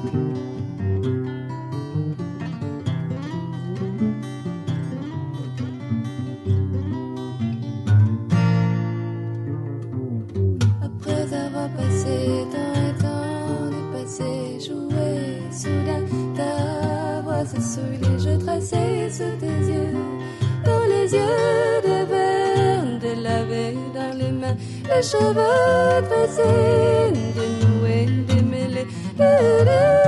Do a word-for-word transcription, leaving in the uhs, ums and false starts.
Sur les jeux tracés sous tes yeux, dans les yeux de verre délavés, dans les mains, les cheveux tracés, dénoués, démêlés.